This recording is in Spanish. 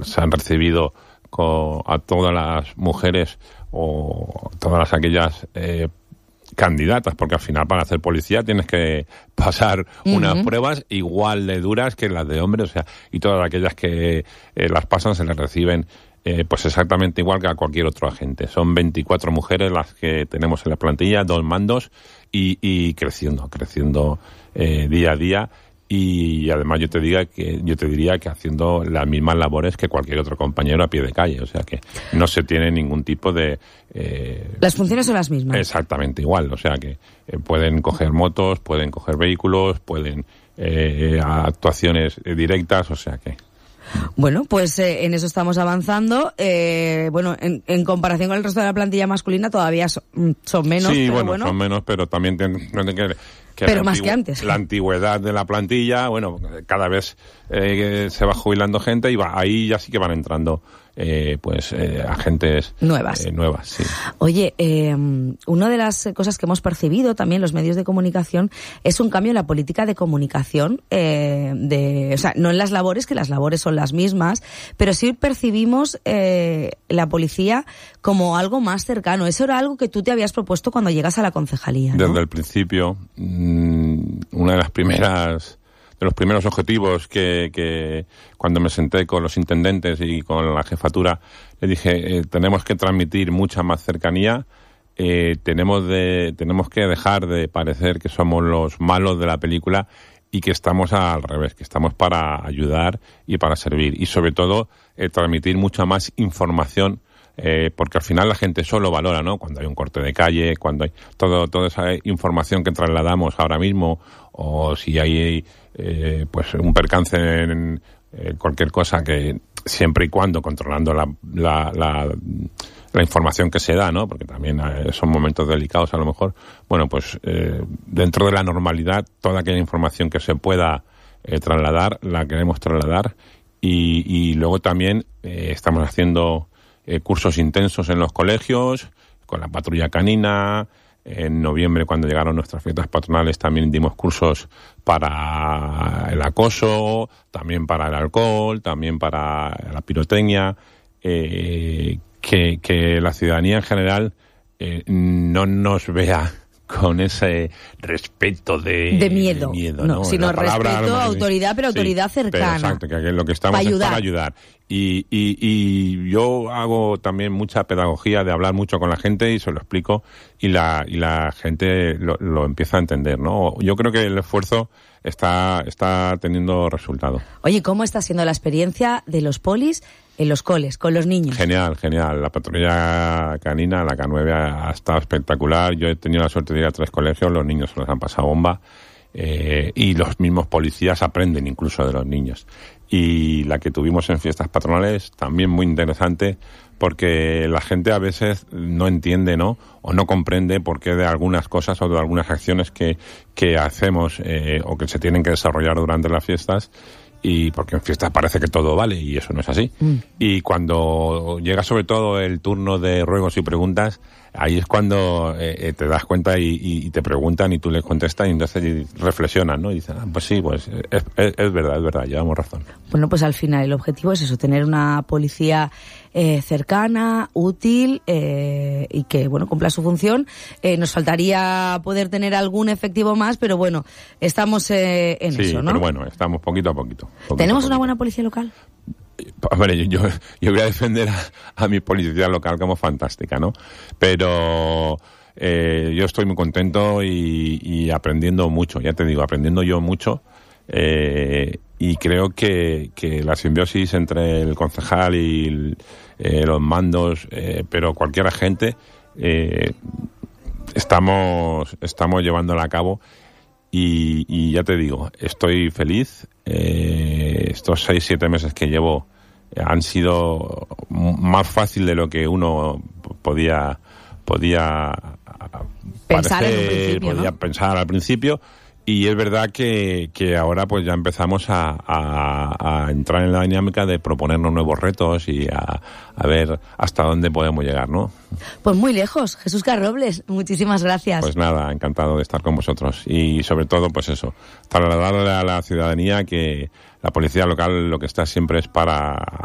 se han recibido a todas las mujeres o todas aquellas candidatas, porque al final para hacer policía tienes que pasar unas pruebas igual de duras que las de hombres, o sea, y todas aquellas que las pasan se les reciben pues exactamente igual que a cualquier otro agente. Son 24 mujeres las que tenemos en la plantilla, 2 mandos y creciendo día a día. Y además yo te diría que haciendo las mismas labores que cualquier otro compañero a pie de calle, o sea que no se tiene ningún tipo de... Las funciones son las mismas. Exactamente igual, o sea que pueden coger motos, pueden coger vehículos, pueden actuaciones directas, o sea que... Bueno, pues en eso estamos avanzando. Bueno, en comparación con el resto de la plantilla masculina todavía son menos. Sí, pero bueno, son menos, pero también tienen que pero más que antes. La antigüedad de la plantilla, bueno, cada vez se va jubilando gente y ahí ya sí que van entrando agentes nuevas, sí. Oye, una de las cosas que hemos percibido también los medios de comunicación es un cambio en la política de comunicación, o sea, no en las labores, que las labores son las mismas, pero sí percibimos la policía como algo más cercano. Eso era algo que tú te habías propuesto cuando llegas a la concejalía, ¿no? Desde el principio, una de los primeros objetivos que cuando me senté con los intendentes y con la jefatura, le dije, tenemos que transmitir mucha más cercanía, tenemos que dejar de parecer que somos los malos de la película y que estamos al revés, que estamos para ayudar y para servir. Y sobre todo, transmitir mucha más información, porque al final la gente solo valora, ¿no? Cuando hay un corte de calle, cuando hay toda esa información que trasladamos ahora mismo, o si hay pues un percance en cualquier cosa, que siempre y cuando controlando la información que se da, ¿no? Porque también son momentos delicados a lo mejor. Bueno, pues dentro de la normalidad, toda aquella información que se pueda trasladar, la queremos trasladar. Y luego también estamos haciendo cursos intensos en los colegios, con la patrulla canina. En noviembre, cuando llegaron nuestras fiestas patronales, también dimos cursos para el acoso, también para el alcohol, también para la pirotecnia, que la ciudadanía en general no nos vea con ese respeto de miedo, ¿no? Sino respeto, autoridad, pero autoridad cercana. Pero exacto, que lo que estamos es para ayudar. Y yo hago también mucha pedagogía de hablar mucho con la gente y se lo explico y la gente lo empieza a entender, ¿no? Yo creo que el esfuerzo está teniendo resultado. Oye, ¿cómo está siendo la experiencia de los polis en los coles, con los niños? Genial. La patrulla canina, la K9, ha estado espectacular. Yo he tenido la suerte de ir a 3 colegios, los niños se los han pasado bomba. Y los mismos policías aprenden incluso de los niños. Y la que tuvimos en fiestas patronales, también muy interesante, porque la gente a veces no entiende, ¿no? O no comprende por qué de algunas cosas o de algunas acciones que hacemos o que se tienen que desarrollar durante las fiestas, y porque en fiestas parece que todo vale y eso no es así. Y cuando llega sobre todo el turno de ruegos y preguntas, ahí es cuando te das cuenta y te preguntan y tú les contestas y entonces reflexionan, ¿no? Y dicen, pues sí, pues es verdad, llevamos razón. Bueno, pues al final el objetivo es eso, tener una policía cercana, útil y que, bueno, cumpla su función. Nos faltaría poder tener algún efectivo más, pero bueno, estamos en eso, ¿no? Sí, pero bueno, estamos poquito a poquito. ¿Tenemos una buena policía local? Hombre, yo voy a defender a mi policía local como fantástica, ¿no? Pero yo estoy muy contento y aprendiendo mucho, ya te digo, aprendiendo yo mucho, y creo que la simbiosis entre el concejal y los mandos, pero cualquier agente, estamos llevándola a cabo. Y ya te digo, estoy feliz. Estos 6-7 meses que llevo han sido más fácil de lo que uno podía pensar pensar al principio. Y es verdad que ahora pues ya empezamos a entrar en la dinámica de proponernos nuevos retos y a ver hasta dónde podemos llegar, ¿no? Pues muy lejos. Jesús Carrobles, muchísimas gracias. Pues nada, encantado de estar con vosotros. Y sobre todo, pues eso, trasladarle a la ciudadanía que la policía local lo que está siempre es para